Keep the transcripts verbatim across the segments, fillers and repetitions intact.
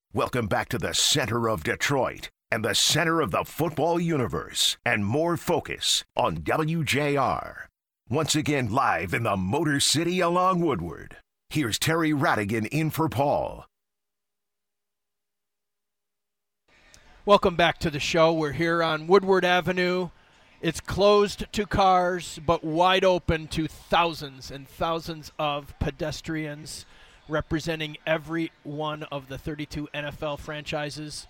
Welcome back to the center of Detroit and the center of the football universe, and more focus on W J R. Once again, live in the Motor City along Woodward. Here's Terry Radigan in for Paul. Welcome back to the show. We're here on Woodward Avenue. It's closed to cars, but wide open to thousands and thousands of pedestrians representing every one of the thirty-two N F L franchises.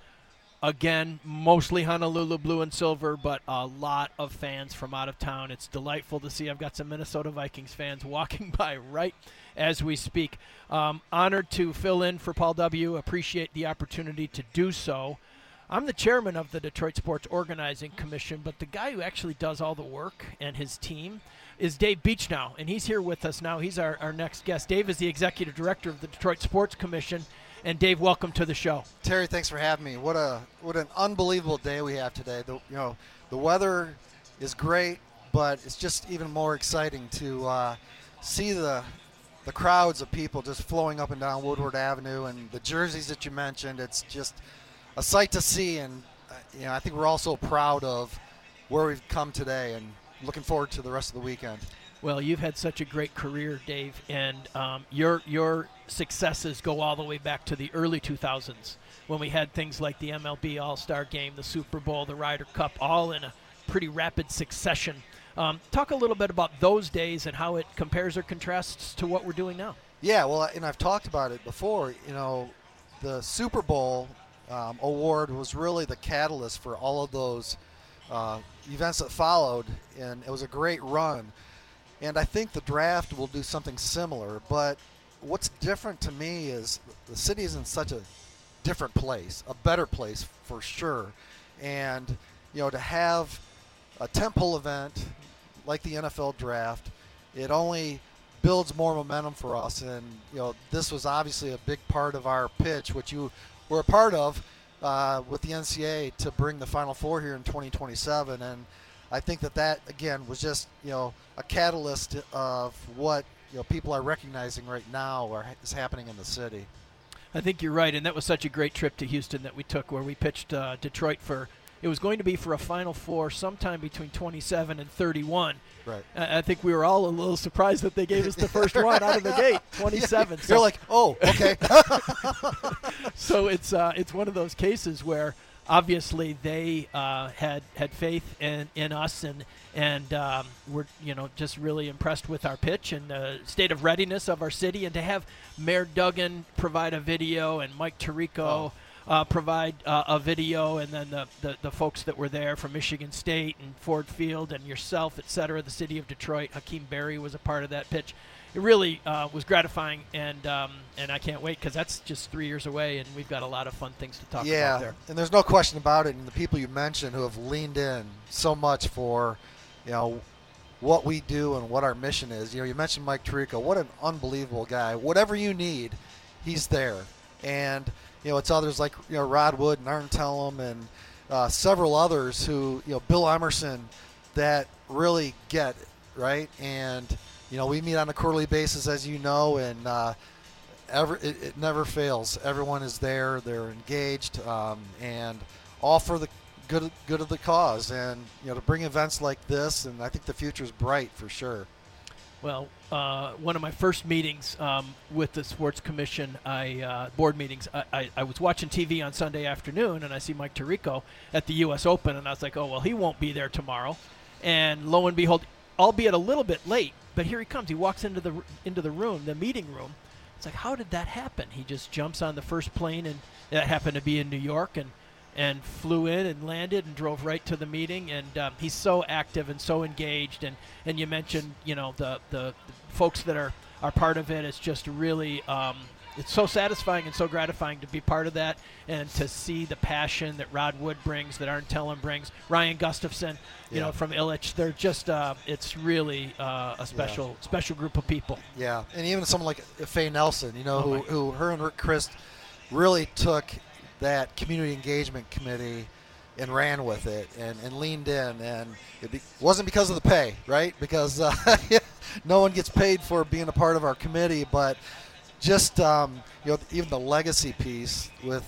Again, mostly Honolulu blue and silver, but a lot of fans from out of town. It's delightful to see. I've got some Minnesota Vikings fans walking by right as we speak. Um, honored to fill in for Paul W. Appreciate the opportunity to do so. I'm the chairman of the Detroit Sports Organizing Commission, but the guy who actually does all the work and his team is Dave Beechnow, and he's here with us now. He's our, our next guest. Dave is the executive director of the Detroit Sports Commission. And Dave, welcome to the show. Terry, thanks for having me. What a what an unbelievable day we have today. The, you know, the weather is great, but it's just even more exciting to uh, see the the crowds of people just flowing up and down Woodward Avenue, and the jerseys that you mentioned. It's just a sight to see, and uh, you know, I think we're all so proud of where we've come today, and looking forward to the rest of the weekend. Well, you've had such a great career, Dave, and um, your your successes go all the way back to the early two thousands when we had things like the M L B All-Star Game, the Super Bowl, the Ryder Cup, all in a pretty rapid succession. Um, talk a little bit about those days and how it compares or contrasts to what we're doing now. Yeah, well, and I've talked about it before. You know, the Super Bowl um, award was really the catalyst for all of those uh, events that followed, and it was a great run. And I think the draft will do something similar, but what's different to me is the city is in such a different place, a better place for sure. And, you know, to have a tentpole event like the N F L draft, it only builds more momentum for us. And, you know, this was obviously a big part of our pitch, which you were a part of uh, with the N C double A to bring the Final Four here in twenty twenty-seven. And I think that that, again, was just, you know, a catalyst of what, you know, people are recognizing right now or is happening in the city. I think you're right, and that was such a great trip to Houston that we took where we pitched uh, Detroit for, it was going to be for a Final Four sometime between twenty-seven and thirty-one. Right. Uh, I think we were all a little surprised that they gave us the first one out of the gate, twenty-seven. Yeah, so. You're like, oh, okay. So it's uh, it's one of those cases where obviously they uh, had had faith in, in us, and and um, we're you know just really impressed with our pitch and the state of readiness of our city, and to have Mayor Duggan provide a video and Mike Tirico oh. uh, provide uh, a video, and then the, the the folks that were there from Michigan State and Ford Field and yourself, et cetera, the city of Detroit, Hakeem Berry was a part of that pitch. It really uh, was gratifying, and um, and I can't wait because that's just three years away, and we've got a lot of fun things to talk yeah, about there. And there's no question about it. And the people you mentioned who have leaned in so much for, you know, what we do and what our mission is. You know, you mentioned Mike Tirico. What an unbelievable guy. Whatever you need, he's there. And you know, it's others like you know Rod Wood and Arn Tellem and uh, several others who you know Bill Emerson that really get it, right. And you know, we meet on a quarterly basis, as you know, and uh, ever, it, it never fails. Everyone is there. They're engaged, um, and all for the good good of the cause. And, you know, to bring events like this, and I think the future is bright for sure. Well, uh, one of my first meetings um, with the Sports Commission, I uh, board meetings, I, I, I was watching T V on Sunday afternoon, and I see Mike Tirico at the U S Open, and I was like, oh, well, he won't be there tomorrow. And lo and behold, albeit a little bit late, but here he comes. He walks into the into the room, the meeting room. It's like, how did that happen? He just jumps on the first plane, and that happened to be in New York, and and flew in and landed and drove right to the meeting. And um, he's so active and so engaged. And, and you mentioned, you know, the, the, the folks that are, are part of it. It's just really um, it's so satisfying and so gratifying to be part of that, and to see the passion that Rod Wood brings, that Arn Tellem brings, Ryan Gustafson, you yeah. know, from Illich. They're just uh, it's really uh, a special yeah. special group of people. Yeah, and even someone like Faye Nelson, you know, oh who, who her and Rick Christ really took that community engagement committee and ran with it and, and leaned in, and it be, wasn't because of the pay, right? Because uh, no one gets paid for being a part of our committee, but just um, you know, even the legacy piece with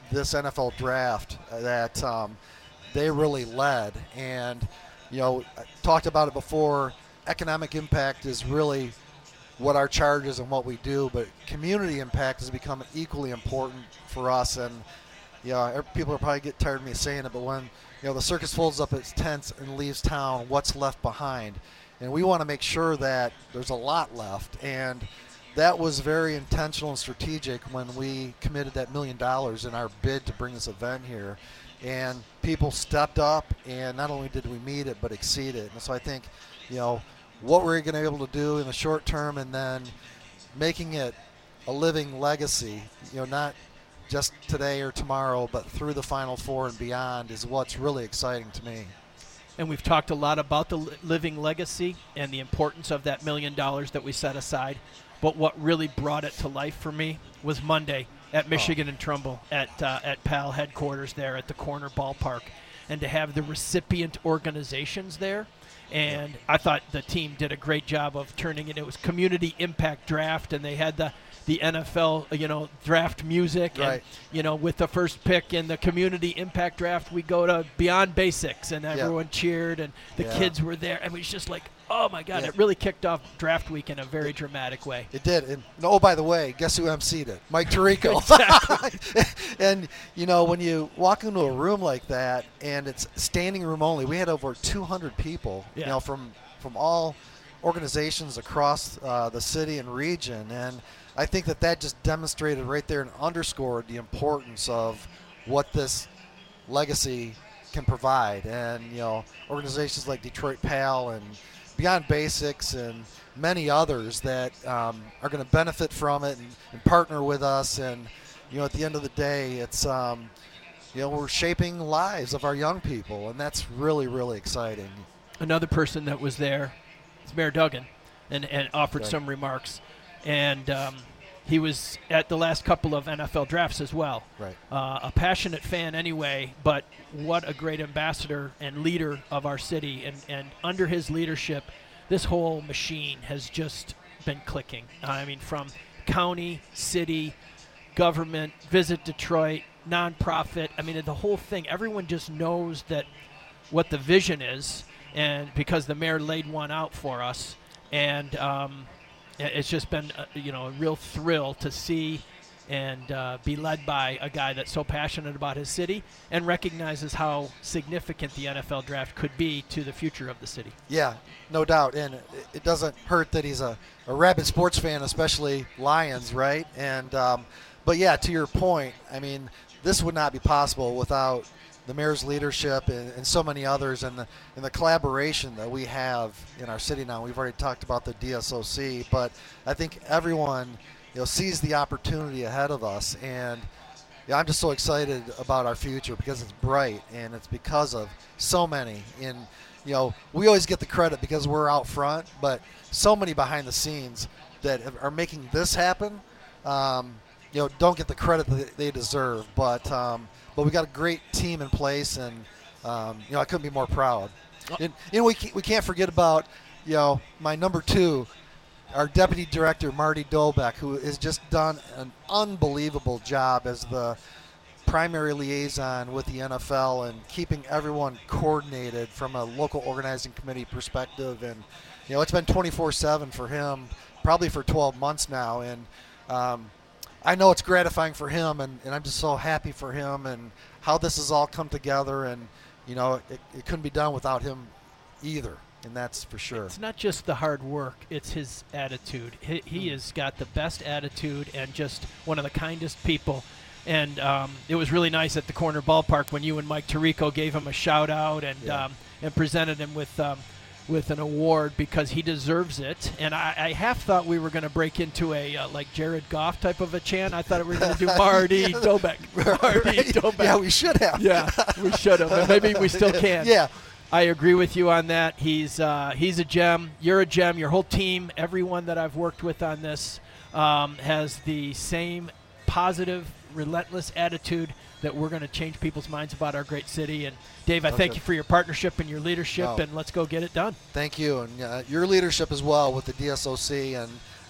this N F L draft that um, they really led. And, you know, I talked about it before, economic impact is really what our charge is and what we do, but community impact has become equally important for us. And, you know, people are probably get tired of me saying it, but when, you know, the circus folds up its tents and leaves town, what's left behind? And we want to make sure that there's a lot left. And that was very intentional and strategic when we committed that million dollars in our bid to bring this event here. And people stepped up, and not only did we meet it, but exceed it. And so I think, you know, what we're going to be able to do in the short term, and then making it a living legacy, you know, not just today or tomorrow, but through the Final Four and beyond, is what's really exciting to me. And we've talked a lot about the li- living legacy and the importance of that million dollars that we set aside. But what really brought it to life for me was Monday at Michigan oh. and Trumbull at uh, at P A L headquarters there at the corner ballpark, and to have the recipient organizations there. And yeah. I thought the team did a great job of turning it. It was community impact draft, and they had the the N F L, you know, draft music. Right. And, you know, with the first pick in the community impact draft, we go to Beyond Basics, and everyone yeah. cheered, and the yeah. kids were there. And it was just like, oh, my God, yeah. it really kicked off draft week in a very dramatic way. It did. And, oh, by the way, guess who emceed it? Mike Tirico. Exactly. And, you know, when you walk into a room like that, and it's standing room only, we had over two hundred people, yeah. you know, from, from all organizations across uh, the city and region. And I think that that just demonstrated right there and underscored the importance of what this legacy can provide. And, you know, organizations like Detroit P A L and Beyond Basics and many others that um, are going to benefit from it and, and partner with us. And, you know, at the end of the day, it's, um, you know, we're shaping lives of our young people, and that's really, really exciting. Another person that was there is Mayor Duggan, and, and offered Right. some remarks. And um, he was at the last couple of N F L drafts as well. Right. Uh, a passionate fan anyway, but what a great ambassador and leader of our city. And, and under his leadership, this whole machine has just been clicking. I mean, from county, city, government, Visit Detroit, nonprofit. I mean, the whole thing, everyone just knows that what the vision is, and because the mayor laid one out for us. And um, it's just been, uh, you know, a real thrill to see and uh, be led by a guy that's so passionate about his city and recognizes how significant the N F L draft could be to the future of the city. Yeah, no doubt. And it, it doesn't hurt that he's a, a rabid sports fan, especially Lions, right? And um, but, yeah, to your point, I mean, this would not be possible without the mayor's leadership and, and so many others, and the, and the collaboration that we have in our city now. We've already talked about the D S O C, but I think everyone, you know, sees the opportunity ahead of us. And yeah, I'm just so excited about our future because it's bright, and it's because of so many. And, you know, we always get the credit because we're out front, but so many behind the scenes that are making this happen, um, you know, don't get the credit that they deserve. But um, but we got a great team in place, and um, you know, I couldn't be more proud. And, and we we can't forget about, you know, my number two, our deputy director Marty Dolbeck, who has just done an unbelievable job as the primary liaison with the N F L and keeping everyone coordinated from a local organizing committee perspective. And, you know, it's been twenty-four seven for him, probably for twelve months now. And um, I know it's gratifying for him, and, and I'm just so happy for him and how this has all come together. And, you know, it, it couldn't be done without him either, and that's for sure. It's not just the hard work, it's his attitude. He, he mm. has got the best attitude and just one of the kindest people. And um, it was really nice at the corner ballpark when you and Mike Tirico gave him a shout out and yeah. um, and presented him with um, with an award because he deserves it. And I, I half thought we were going to break into a uh, like Jared Goff type of a chant. I thought we were going to do Marty yeah, Dolbeck. Marty right. Dolbeck. Yeah, we should have. Yeah, we should have. And maybe we still can. Yeah. I agree with you on that. He's uh, he's a gem. You're a gem. Your whole team, everyone that I've worked with on this, um, has the same positive, relentless attitude that we're going to change people's minds about our great city. And Dave, I Okay. thank you for your partnership and your leadership, No. and let's go get it done. Thank you, and uh, your leadership as well with the D S O C. And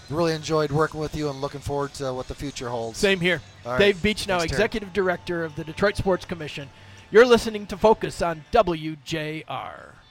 really enjoyed working with you and looking forward to what the future holds. Same here. All right. Dave Beach, now Thanks, Terry. Executive Director of the Detroit Sports Commission. You're listening to Focus on W J R.